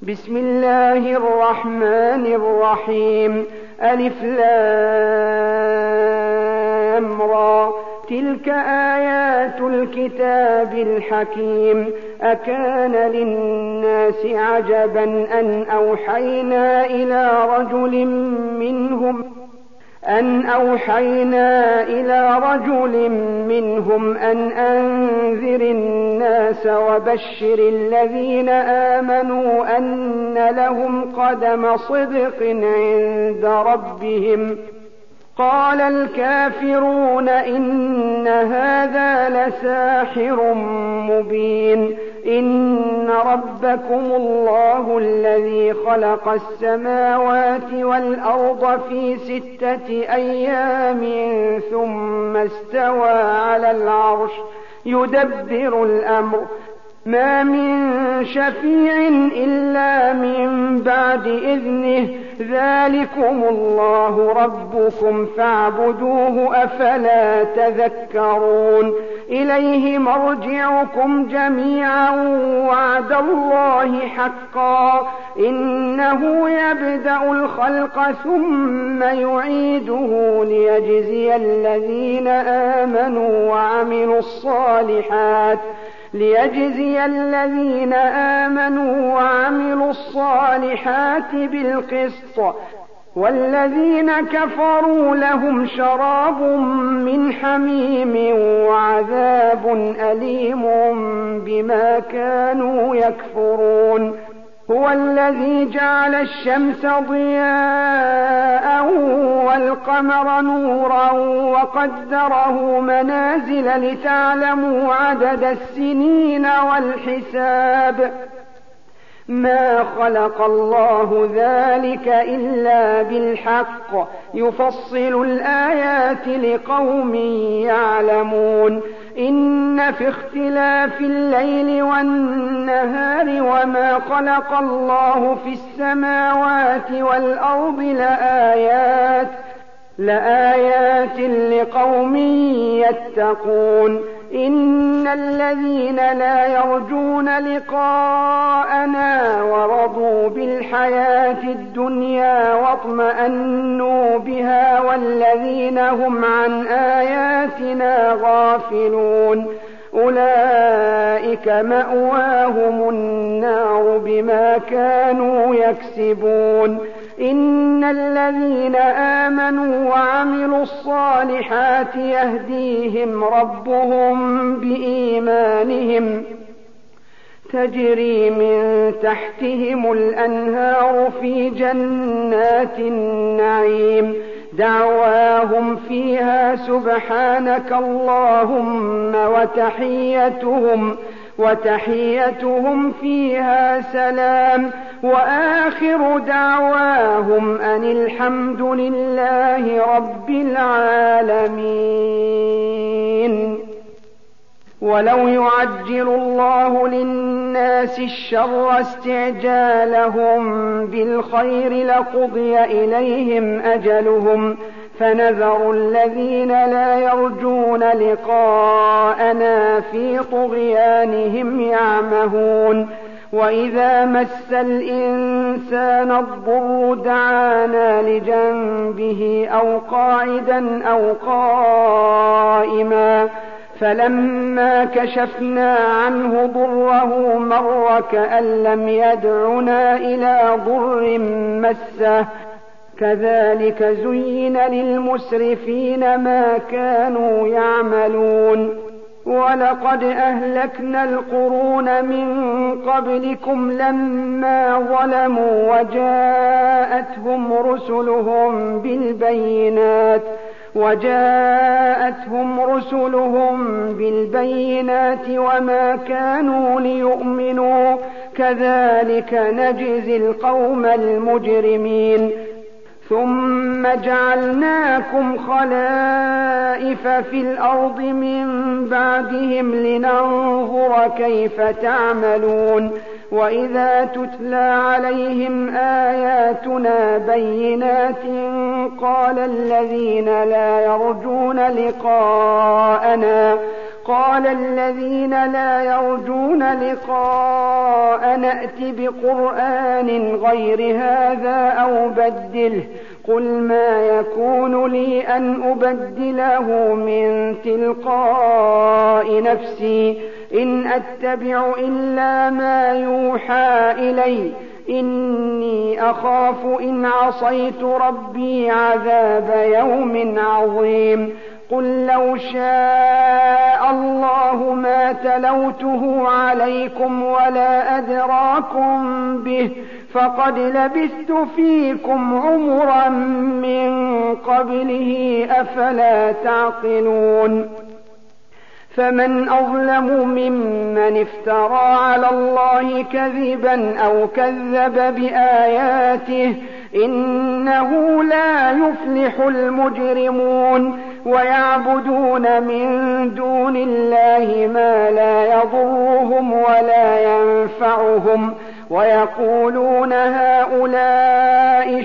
بسم الله الرحمن الرحيم. ألف لام را، تلك آيات الكتاب الحكيم. أكان للناس عجبا أن أوحينا إلى رجل منهم أن أنذر الناس وبشر الذين آمنوا أن لهم قدم صدق عند ربهم. قال الكافرون إن هذا لساحر مبين. إن ربكم الله الذي خلق السماوات والأرض في 6 أيام ثم استوى على العرش يدبر الأمر، ما من شفيع إلا من بعد إذنه، ذلكم الله ربكم فاعبدوه، أفلا تذكرون. إليه مرجعكم جميعا وعد الله حقا، إنه يبدأ الخلق ثم يعيده ليجزي الذين آمنوا وعملوا الصالحات بالقسط، والذين كفروا لهم شراب من حميم وعذاب أليم بما كانوا يكفرون. هو الذي جعل الشمس ضياء والقمر نورا وقدره منازل لتعلموا عدد السنين والحساب. ما خلق الله ذلك إلا بالحق، يفصل الآيات لقوم يعلمون. إن في اختلاف الليل والنهار وما خلق الله في السماوات والأرض لآيات لقوم يتقون. إن الذين لا يرجون لقاءنا ورضوا بالحياة الدنيا واطمأنوا بها والذين هم عن آياتنا غافلون أولئك مأواهم النار بما كانوا يكسبون. إن الذين آمنوا وعملوا الصالحات يهديهم ربهم بإيمانهم، تجري من تحتهم الأنهار في جنات النعيم، دعواهم فيها سبحانك اللهم وتحيتهم فيها سلام، وآخر دعواهم أن الحمد لله رب العالمين. ولو يعجل الله للناس الشر استعجالهم بالخير لقضي إليهم أجلهم، فنذر الذين لا يرجون لقاءنا في طغيانهم يعمهون. وإذا مس الإنسان الضر دعانا لجنبه أو قاعدا أو قائما، فلما كشفنا عنه ضره مر كأن لم يدعنا إلى ضر مسه، كذلك زين للمسرفين ما كانوا يعملون. ولقد أهلكنا القرون من قبلكم لما ظلموا وجاءتهم رسلهم بالبينات وما كانوا ليؤمنوا، كذلك نجزي القوم المجرمين. ثم جعلناكم خلائف في الأرض من بعدهم لننظر كيف تعملون. وإذا تتلى عليهم آياتنا بينات قال قال الذين لا يرجون لقاء نأت بقرآن غير هذا أو بدله قل ما يكون لي أن أبدله من تلقاء نفسي إن أتبع إلا ما يوحى إلي إني أخاف إن عصيت ربي عذاب يوم عظيم قل لو شاء الله ما تلوته عليكم ولا أدراكم به فقد لبثت فيكم عمرا من قبله أفلا تعقلون فمن أظلم ممن افترى على الله كذبا أو كذب بآياته إنه لا يفلح المجرمون ويعبدون من دون الله ما لا يضرهم ولا ينفعهم ويقولون هؤلاء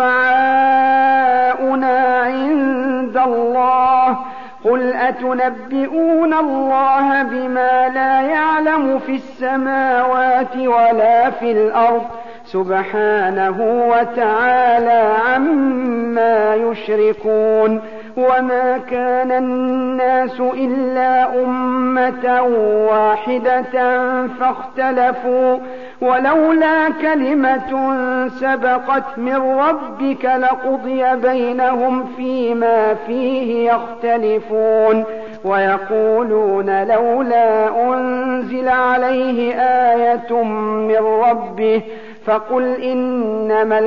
شفعاؤنا عند الله قل أتنبئون الله بما لا يعلم في السماوات ولا في الأرض سبحانه وتعالى عما يشركون وما كان الناس إلا أمة واحدة فاختلفوا ولولا كلمة سبقت من ربك لقضي بينهم فيما فيه يختلفون ويقولون لولا أنزل عليه آية من ربه فقل إنما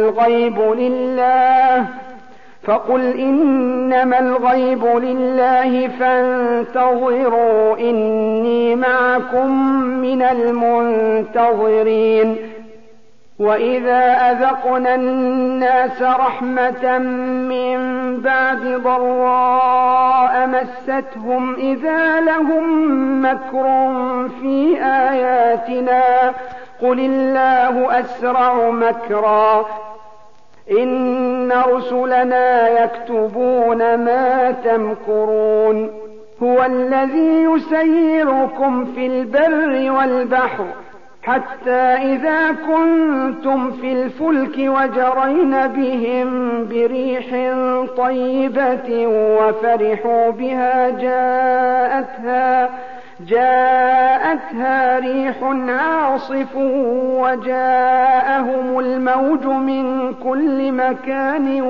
الغيب لله فانتظروا إني معكم من المنتظرين وإذا أذقنا الناس رحمة من بعد ضراء مستهم إذا لهم مكر في آياتنا قل الله أسرع مكرا إن رسلنا يكتبون ما تمكرون هو الذي يسيركم في البر والبحر حتى إذا كنتم في الفلك وجرين بهم بريح طيبة وفرحوا بها جاءتها ريح عاصف وجاءهم الموج من كل مكان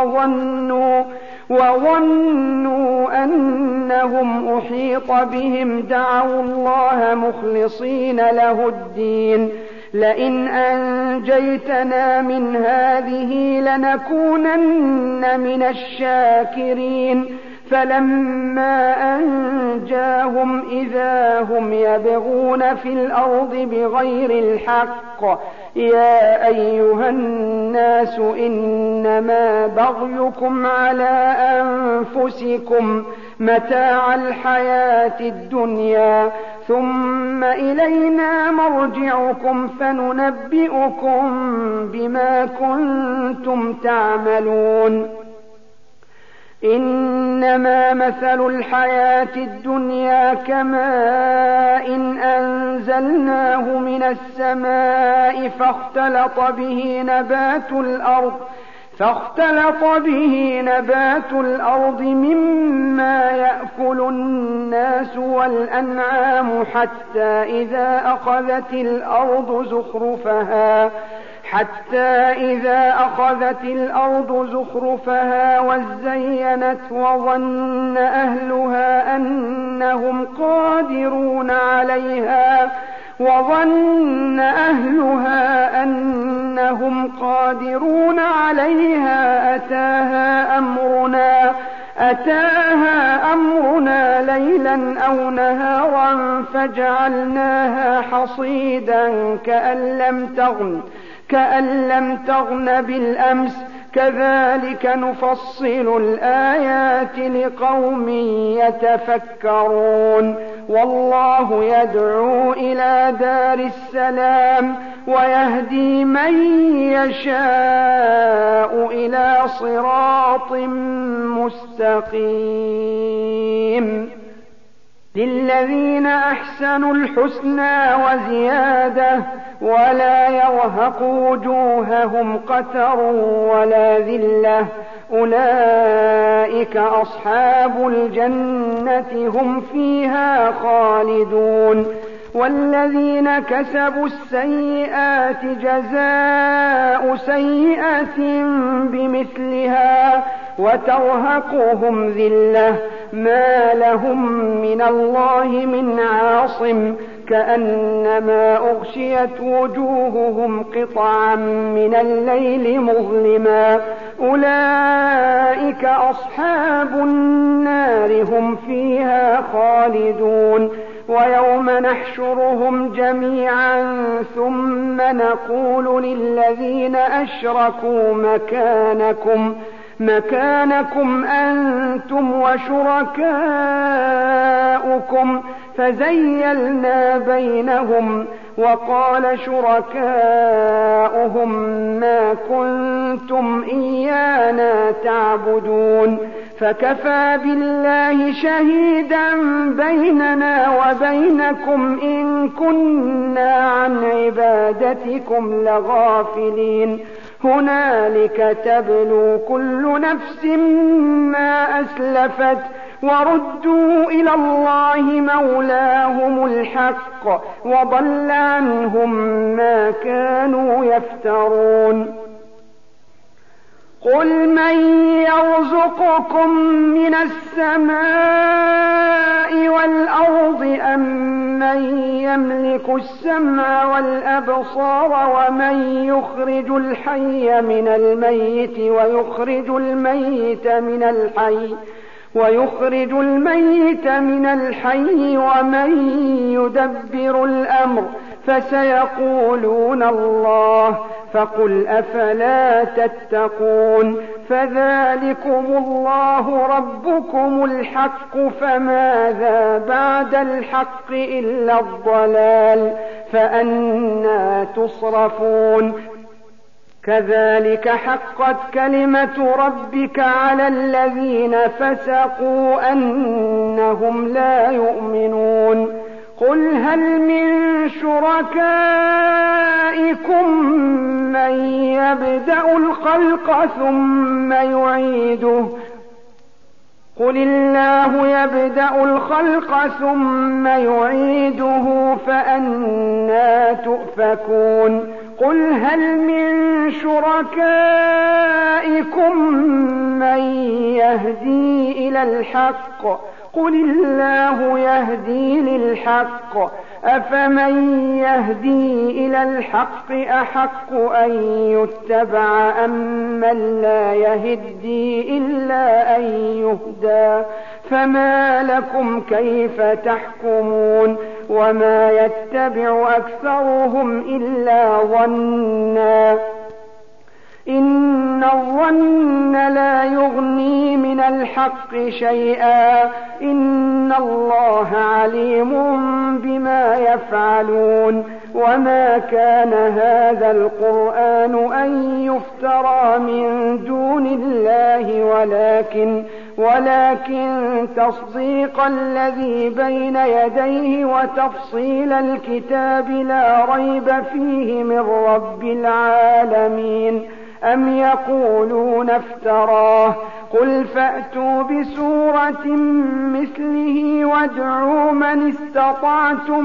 وظنوا أنهم أحيط بهم دعوا الله مخلصين له الدين لئن أنجيتنا من هذه لنكونن من الشاكرين فلما أنجاهم إذا هم يبغون في الأرض بغير الحق يا أيها الناس إنما بغيكم على أنفسكم متاع الحياة الدنيا ثم إلينا مرجعكم فننبئكم بما كنتم تعملون إنما مثل الحياة الدنيا كماء أنزلناه من السماء فاختلط به نبات الأرض مما يأكل الناس والأنعام حتى إذا أخذت الأرض زخرفها وزينت وظن أهلها أنهم قادرون عليها أتاها أمرنا ليلا أو نهارا فجعلناها حصيدا كأن لم تغن بالأمس كذلك نفصل الآيات لقوم يتفكرون والله يدعو إلى دار السلام ويهدي من يشاء إلى صراط مستقيم للذين أحسنوا الحسنى وزيادة ولا يرهق وجوههم قتر ولا ذلة أولئك أصحاب الجنة هم فيها خالدون والذين كسبوا السيئات جزاء سيئة بمثلها وترهقهم ذلة ما لهم من الله من عاصم كأنما أغشيت وجوههم قطعا من الليل مظلما أولئك أصحاب النار هم فيها خالدون ويوم نحشرهم جميعا ثم نقول للذين أشركوا مكانكم أنتم وشركاؤكم فزيلنا بينهم وقال شركاؤهم ما كنتم إيانا تعبدون فكفى بالله شهيدا بيننا وبينكم إن كنا عن عبادتكم لغافلين هنالك تبلو كل نفس ما أسلفت وردوا إلى الله مولاهم الحق وضل عنهم ما كانوا يفترون قل من يرزقكم من السماء والأرض أم من يملك السمع والأبصار ومن يخرج الحي من الميت ويخرج الميت من الحي ومن يدبر الأمر فسيقولون الله فقل أفلا تتقون فذلكم الله ربكم الحق فماذا بعد الحق إلا الضلال فأنى تصرفون كذلك حقت كلمة ربك على الذين فسقوا أنهم لا يؤمنون قل هل من شركائكم من يبدأ الخلق ثم يعيده قل الله يبدأ الخلق ثم يعيده فأنى تؤفكون قل هل من شركائكم من يهدي إلى الحق قل الله يهدي للحق أفمن يهدي إلى الحق أحق أن يتبع أم من لا يهدي إلا أن يهدى فما لكم كيف تحكمون وما يتبع أكثرهم إلا ظنا إن الظن لا يغني من الحق شيئا إن الله عليم بما يفعلون وما كان هذا القرآن أن يفترى من دون الله ولكن تصديق الذي بين يديه وتفصيل الكتاب لا ريب فيه من رب العالمين أم يقولون افتراه قل فأتوا بسورة مثله وادعوا من استطعتم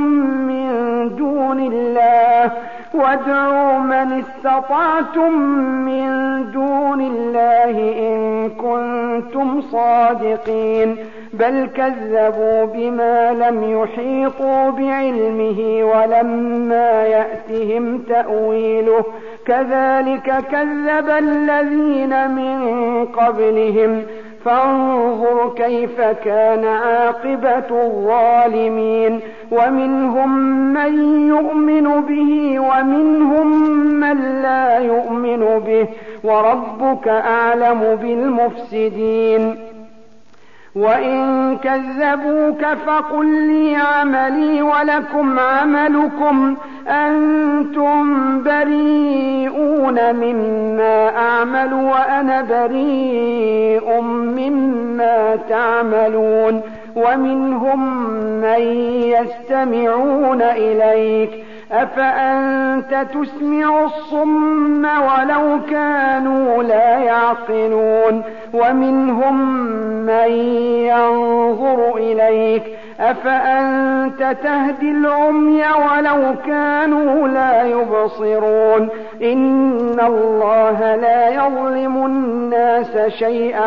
من دون الله إن كنتم صادقين بل كذبوا بما لم يحيطوا بعلمه ولما يأتهم تأويله كذلك كذب الذين من قبلهم فانظر كيف كان عاقبة الظالمين ومنهم من يؤمن به ومنهم من لا يؤمن به وربك أعلم بالمفسدين وإن كذبوك فقل لي عملي ولكم عملكم أنتم بريئون مما أعمل وأنا بريء مما تعملون ومنهم من يستمعون إليك أفأنت تسمع الصم ولو كانوا لا يعقلون ومنهم من ينظر إليك أفأنت تهدي العمي ولو كانوا لا يبصرون إن الله لا يظلم الناس شيئا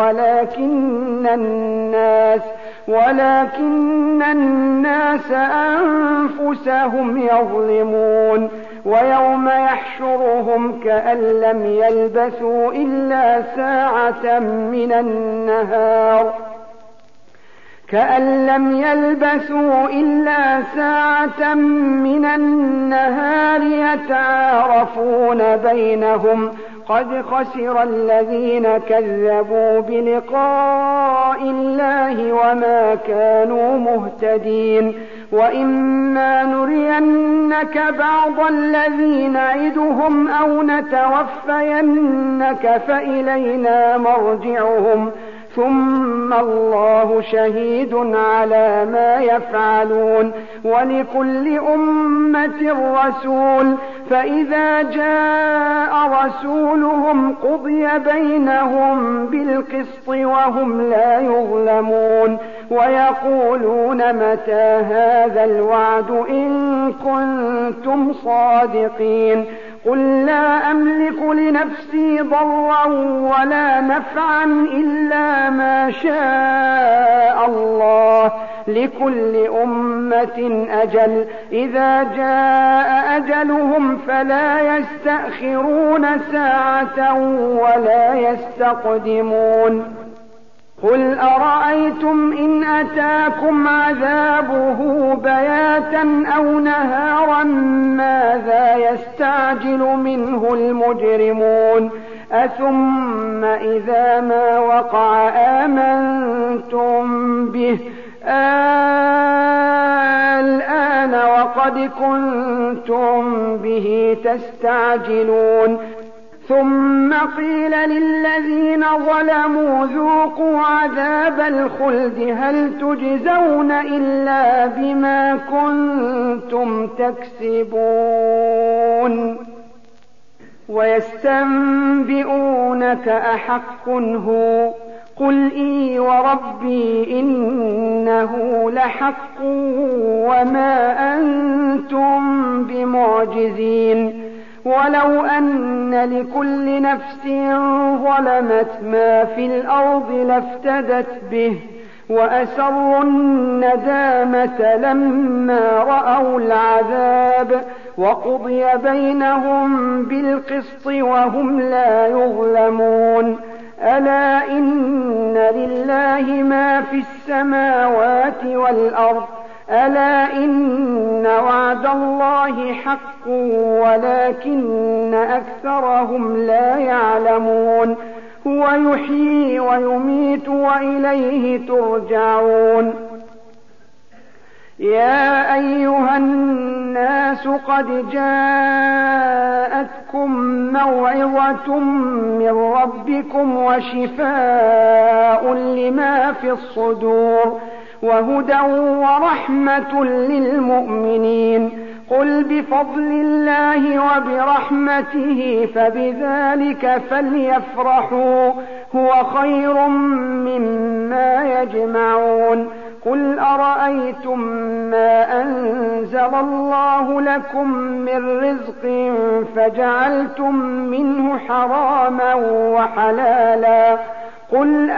ولكن الناس أنفسهم يظلمون ويوم يحشرهم كأن لم يلبثوا إلا ساعة من النهار يتعارفون بينهم قد خسر الذين كذبوا بلقاء الله وما كانوا مهتدين وإما نرينك بعض الذي نعدهم أو نتوفينك فإلينا مرجعهم ثم الله شهيد على ما يفعلون ولكل أمة رسول فإذا جاء رسولهم قضي بينهم بالقسط وهم لا يظلمون ويقولون متى هذا الوعد إن كنتم صادقين قل لا أملك لنفسي ضرا ولا نفعا إلا ما شاء الله لكل أمة أجل إذا جاء أجلهم فلا يستأخرون ساعة ولا يستقدمون قل أرأيتم إن أتاكم عذابه بياتا أو نهارا ماذا يستعجل منه المجرمون أثم إذا ما وقع آمنتم به الآن وقد كنتم به تستعجلون ثم قيل للذين ظلموا ذوقوا عذاب الخلد هل تجزون إلا بما كنتم تكسبون ويستنبئونك أحق هو قل إي وربي إنه لحق وما أنتم بمعجزين ولو أن لكل نفس ظلمت ما في الأرض لافتدت به وأسروا الندامة لما رأوا العذاب وقضي بينهم بالقسط وهم لا يظلمون ألا إن لله ما في السماوات والأرض ألا إن وعد الله حق ولكن أكثرهم لا يعلمون هو يحيي ويميت وإليه ترجعون يا أيها الناس قد جاءتكم موعظة من ربكم وشفاء لما في الصدور وهدى ورحمة للمؤمنين قل بفضل الله وبرحمته فبذلك فليفرحوا هو خير مما يجمعون قل أرأيتم ما أنزل الله لكم من رزق فجعلتم منه حراما وحلالا قل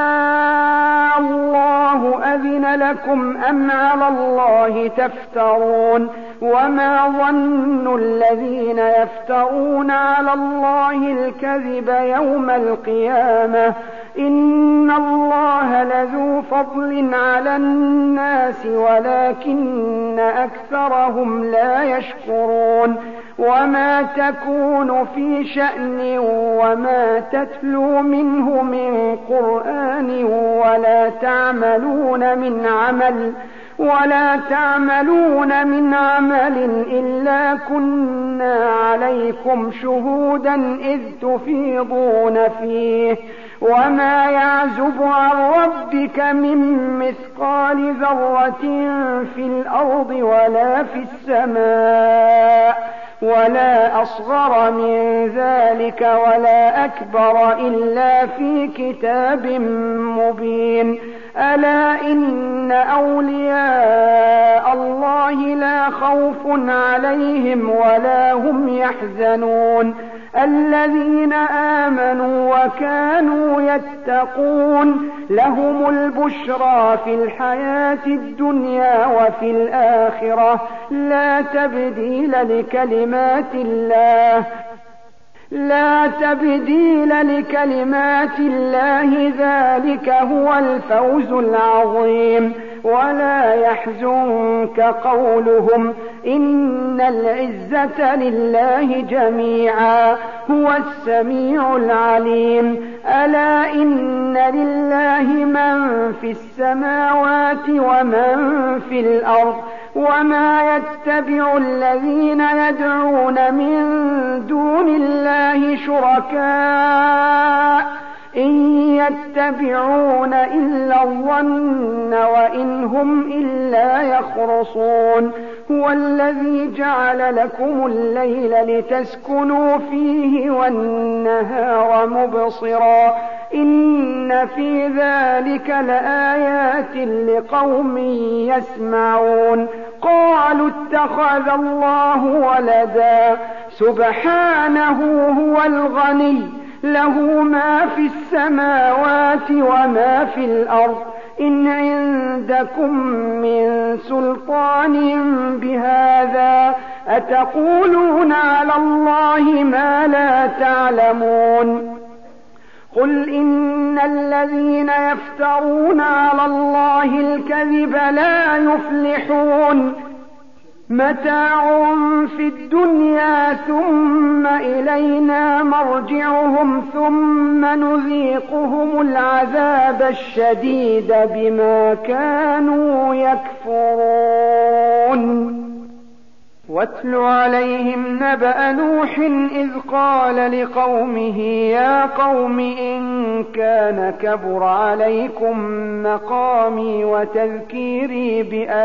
الله أذن لكم أم على الله تفترون وما ظن الذين يفترون على الله الكذب يوم القيامة إن الله لذو فضل على الناس ولكن أكثرهم لا يشكرون وما تكون في شأن وما تتلو منه من قرآن ولا تعملون من عمل إلا كنا عليكم شهودا إذ تفيضون فيه وما يعزب عن ربك من مثقال ذرة في الأرض ولا في السماء ولا أصغر من ذلك ولا أكبر إلا في كتاب مبين ألا إن أولياء الله لا خوف عليهم ولا هم يحزنون الذين آمنوا وكانوا يتقون لهم البشرى في الحياة الدنيا وفي الآخرة لا تبديل لكلمات الله ذلك هو الفوز العظيم ولا يحزنك قولهم إن العزة لله جميعا هو السميع العليم ألا إن لله من في السماوات ومن في الأرض وما يتبع الذين يدعون من دون الله شركاء إن يتبعون إلا الظن وإن هم إلا يخرصون هو الذي جعل لكم الليل لتسكنوا فيه والنهار مبصرا إن في ذلك لآيات لقوم يسمعون قالوا اتخذ الله ولدا سبحانه هو الغني له ما في السماوات وما في الأرض إن عندكم من سلطان بهذا أتقولون على الله ما لا تعلمون قل إن الذين يفترون على الله الكذب لا يفلحون متاع في الدنيا ثم إلينا مرجعهم ثم نذيقهم العذاب الشديد بما كانوا يكفرون واتل عليهم نبأ نوح إذ قال لقومه يا قوم إن كان كبر عليكم مقامي وتذكيري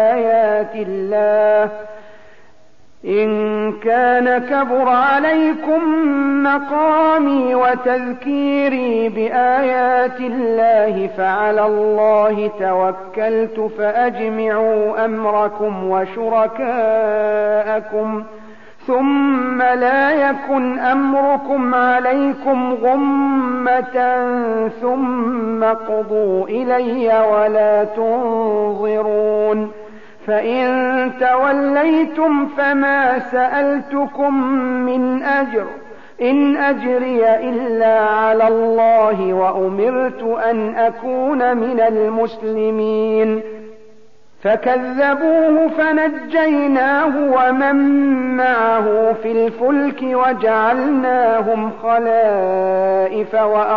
بآيات الله فعلى الله توكلت فأجمعوا أمركم وشركاءكم ثم لا يكن أمركم عليكم غمة ثم اقضوا إلي ولا تنظرون فإن توليتم فما سألتكم من أجر إن أجري إلا على الله وأمرت أن أكون من المسلمين فكذبوه فنجيناه ومن معه في الفلك وجعلناهم خلائف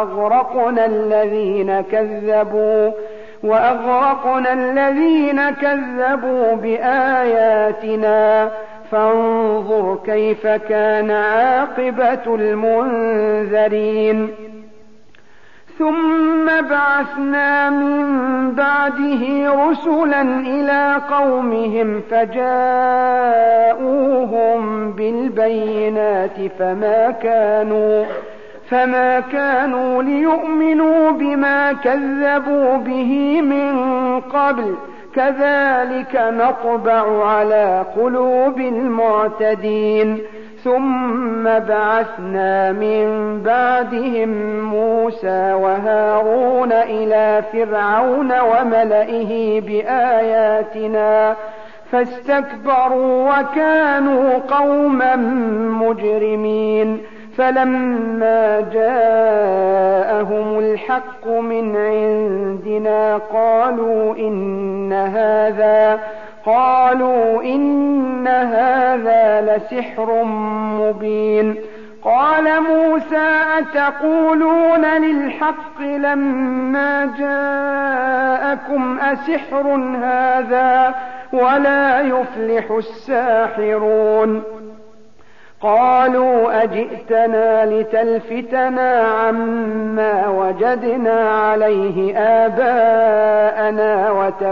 وأغرقنا الذين كذبوا بآياتنا فانظر كيف كان عاقبة المنذرين ثم بعثنا من بعده رسلا إلى قومهم فجاءوهم بالبينات فما كانوا ليؤمنوا بما كذبوا به من قبل كذلك نطبع على قلوب المعتدين ثم بعثنا من بعدهم موسى وهارون إلى فرعون وملئه بآياتنا فاستكبروا وكانوا قوما مجرمين فلما جاءهم الحق من عندنا قالوا إن هذا لسحر مبين قال موسى أتقولون للحق لما جاءكم أسحر هذا ولا يفلح الساحرون قالوا أجئتنا لتلفتنا عما وجدنا عليه آباءنا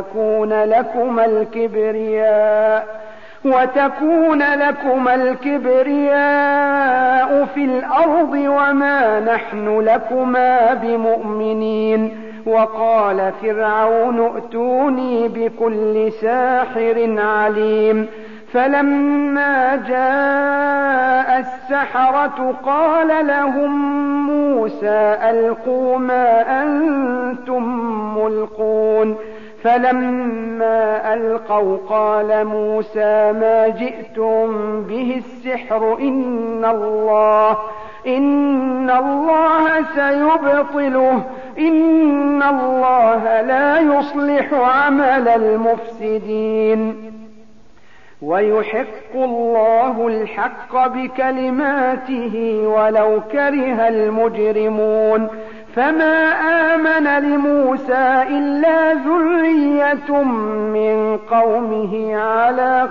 وتكون لكم الكبرياء في الأرض وما نحن لكما بمؤمنين وقال فرعون ائتوني بكل ساحر عليم فلما جاء السحرة قال لهم موسى ألقوا ما أنتم ملقون فلما ألقوا قال موسى ما جئتم به السحر إن الله سيبطله إن الله لا يصلح عمل المفسدين ويحق الله الحق بكلماته ولو كره المجرمون فما آمن لموسى إلا ذرية من قومه على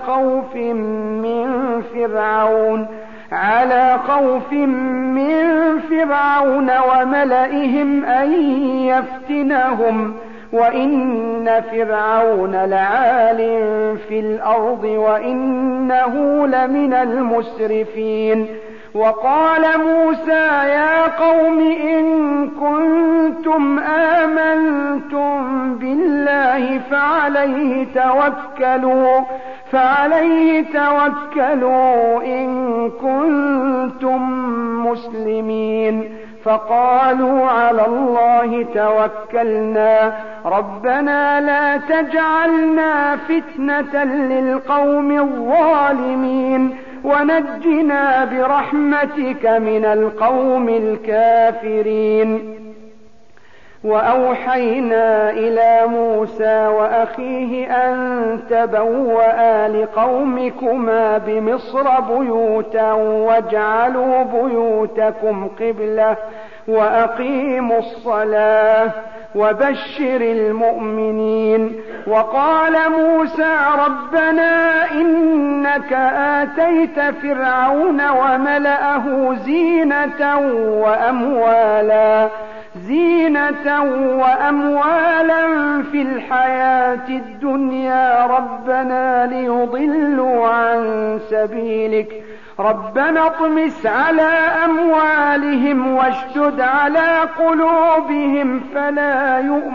خوف من فرعون وملئهم أن يفتنهم وإن فرعون لعال في الأرض وإنه لمن المسرفين وقال موسى يا قوم إن كنتم آمنتم بالله فعليه توكلوا إن كنتم مسلمين فقالوا على الله توكلنا ربنا لا تجعلنا فتنة للقوم الظالمين ونجنا برحمتك من القوم الكافرين وأوحينا إلى موسى وأخيه أن تبوأ لقومكما بمصر بيوتا واجعلوا بيوتكم قبلة وأقيموا الصلاة وبشر المؤمنين وقال موسى ربنا إنك آتيت فرعون وملأه زينة وأموالا في الحياة الدنيا ربنا ليضلوا عن سبيلك ربنا اطمس على أموالهم واشدد على قلوبهم فلا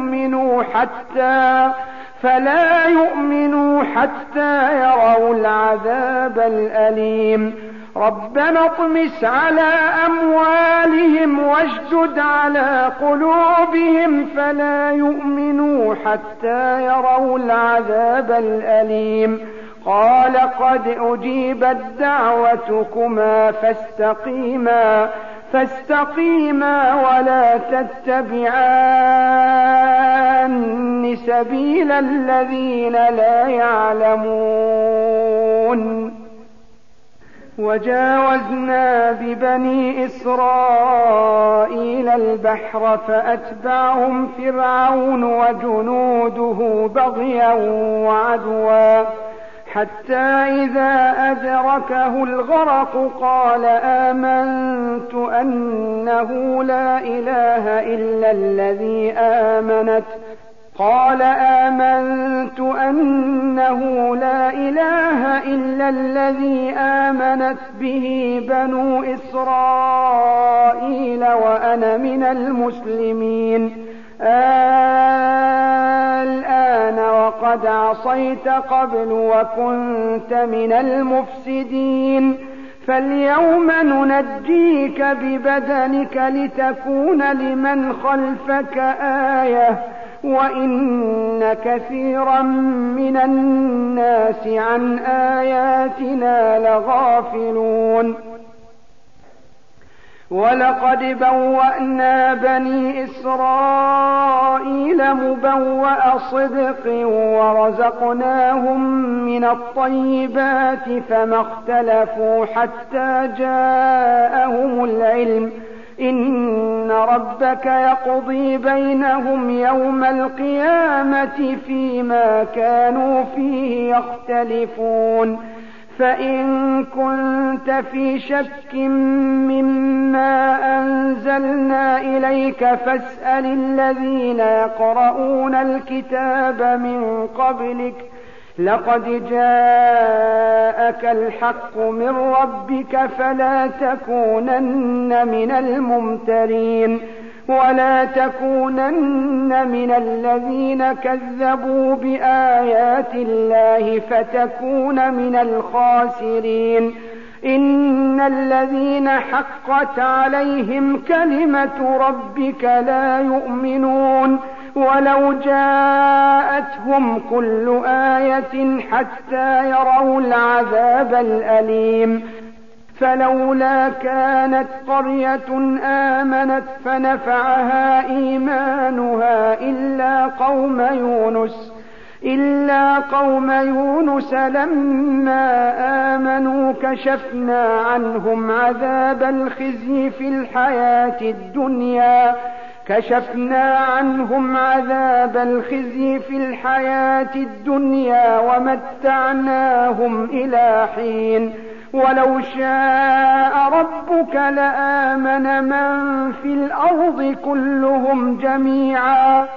يؤمنوا حتى يروا العذاب الأليم ربنا اطمس على أموالهم واشدد على قلوبهم فلا يؤمنوا حتى يروا العذاب الأليم قال قد أجيبت دعوتكما فاستقيما ولا تتبعان سبيل الذين لا يعلمون وجاوزنا ببني إسرائيل البحر فأتبعهم فرعون وجنوده بغيا وعدوا حتى إذا أدركه الغرق قال آمنت أنه لا إله إلا الذي آمنت به بنو إسرائيل وأنا من المسلمين الآن وقد عصيت قبل وكنت من المفسدين فاليوم ننجيك ببدنك لتكون لمن خلفك آية وإن كثيرا من الناس عن آياتنا لغافلون ولقد بوأنا بني إسرائيل مبوأ صدق ورزقناهم من الطيبات فما اختلفوا حتى جاءهم العلم إن ربك يقضي بينهم يوم القيامة فيما كانوا فيه يختلفون فإن كنت في شك مما أنزلنا إليك فاسأل الذين يقرؤون الكتاب من قبلك لقد جاءك الحق من ربك فلا تكونن من الممترين ولا تكونن من الذين كذبوا بآيات الله فتكون من الخاسرين إن الذين حقت عليهم كلمة ربك لا يؤمنون ولو جاءتهم كل آية حتى يروا العذاب الأليم فلولا كانت قرية آمنت فنفعها إيمانها إلا قوم يونس لما آمنوا كشفنا عنهم عذاب الخزي في الحياة الدنيا ومتعناهم إلى حين ولو شاء ربك لآمن من في الأرض كلهم جميعا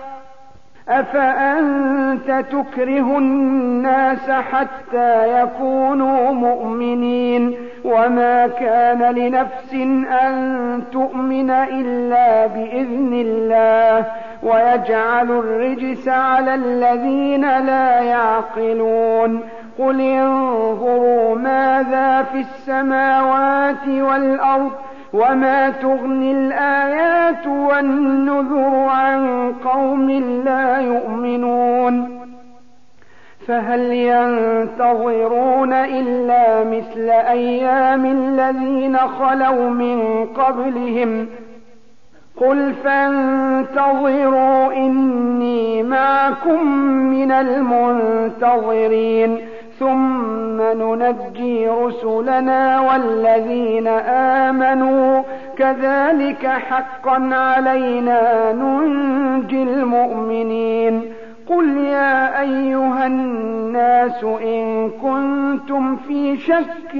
أفأنت تكره الناس حتى يكونوا مؤمنين وما كان لنفس أن تؤمن إلا بإذن الله ويجعل الرجس على الذين لا يعقلون قل انظروا ماذا في السماوات والأرض وما تغني الآيات والنذر عن قوم لا يؤمنون فهل ينتظرون إلا مثل أيام الذين خلوا من قبلهم قل فانتظروا إني معكم من المنتظرين ثم ننجي رسلنا والذين آمنوا كذلك حقا علينا ننجي المؤمنين قل يا أيها الناس إن كنتم في شك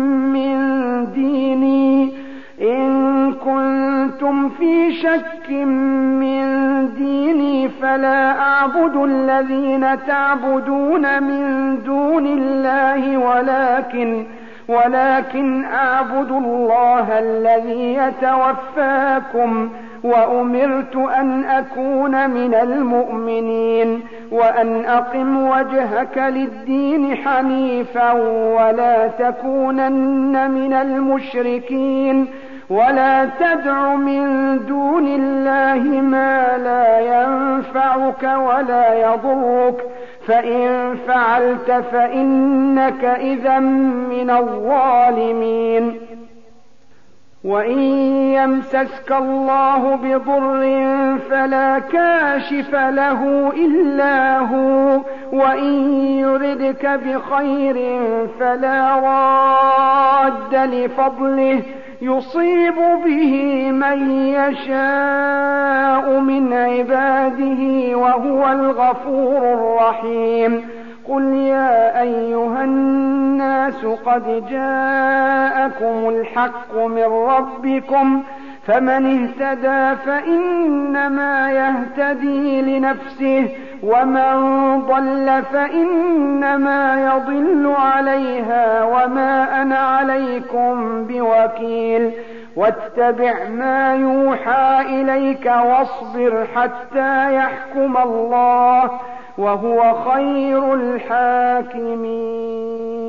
من ديني فلا أعبد الذين تعبدون من دون الله ولكن أعبد الله الذي يتوفاكم وأمرت أن أكون من المؤمنين وأن أقم وجهك للدين حنيفا ولا تكونن من المشركين ولا تدع من دون الله ما لا ينفعك ولا يضرك فإن فعلت فإنك إذا من الظالمين وإن يمسسك الله بضر فلا كاشف له إلا هو وإن يردك بخير فلا راد لفضله يصيب به من يشاء من عباده وهو الغفور الرحيم قل يا أيها الناس قد جاءكم الحق من ربكم فمن اهتدى فإنما يهتدي لنفسه ومن ضل فإنما يضل عليها وما أنا عليكم بوكيل واتبع ما يوحى إليك واصبر حتى يحكم الله وهو خير الحاكمين